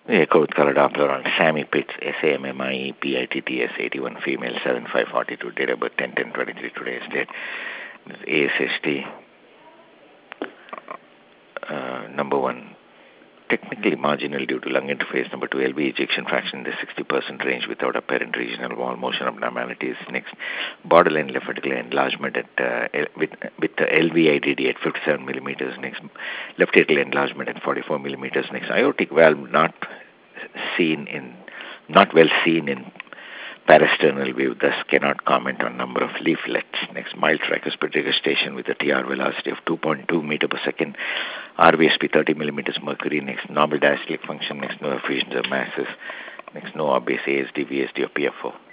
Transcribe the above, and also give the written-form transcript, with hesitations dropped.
Yeah, code color Doppler on Sammy Pitts, SAMMIEPITTS, 81 female, 7542, date of birth 10/10/23, today's date. ASST, number one, technically marginal due to lung interface. Number two, LV ejection fraction in the 60% range without apparent regional wall motion abnormalities. Next, borderline left ventricular enlargement with the LVIDD at 57 millimeters. Next, left atrial enlargement at 44 millimeters. Next, aortic valve seen in not well seen in parasternal view, thus cannot comment on number of leaflets. Next, mild tricuspid regurgitation with a TR velocity of 2.2 meter per second, RVSP 30 millimeters mercury. Next, normal diastolic function. Next, no effusions of masses. Next, no obvious ASD, VSD or PFO.